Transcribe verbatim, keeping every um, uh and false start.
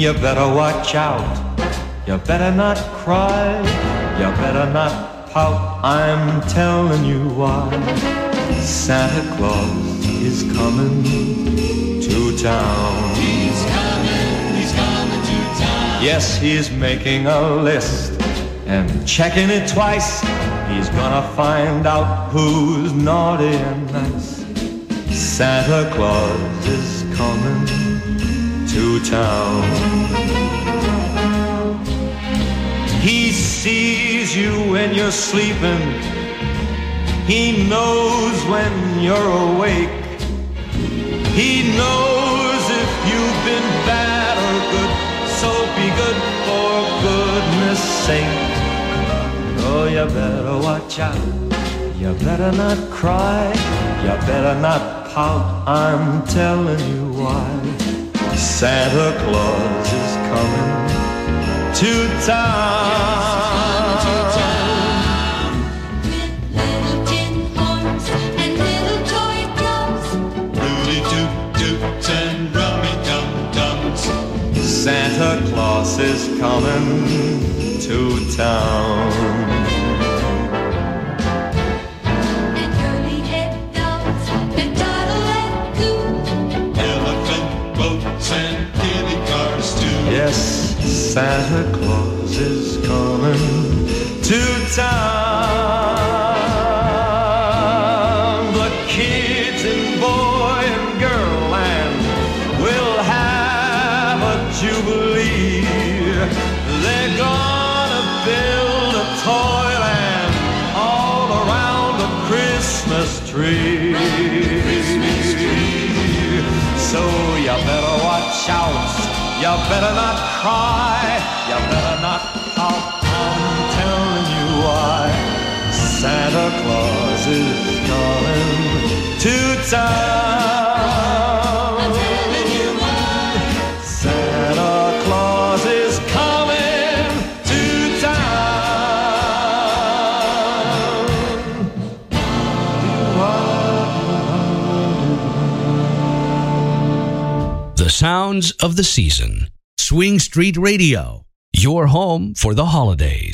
You better watch out. You better not cry. You better not pout. I'm telling you why. Santa Claus is coming to town. He's coming, he's coming to town. Yes, he's making a list and checking it twice. He's gonna find out who's naughty and nice. Santa Claus is coming to town. He sees you when you're sleeping. He knows when you're awake. He knows if you've been bad or good. So be good for goodness sake. Oh, you better watch out. You better not cry. You better not pout. I'm telling you why. Santa Claus is coming to town. With little tin horns and little toy drums. Rudy toot toots and rummy tum tums. Santa Claus is coming to town. And curly head dolls that toddle and coo. Elephant boats and kitty cars too. Yes, Santa Claus is coming to town. The kids in boy and girl land will have a jubilee. They're gonna build a toyland all around a Christmas tree. So you better watch out. You better not cry. You better not pout. I'm telling you why. Santa Claus is coming to town. I'm telling you why. Santa Claus is coming to town. The sounds of the season. Swing Street Radio, your home for the holidays.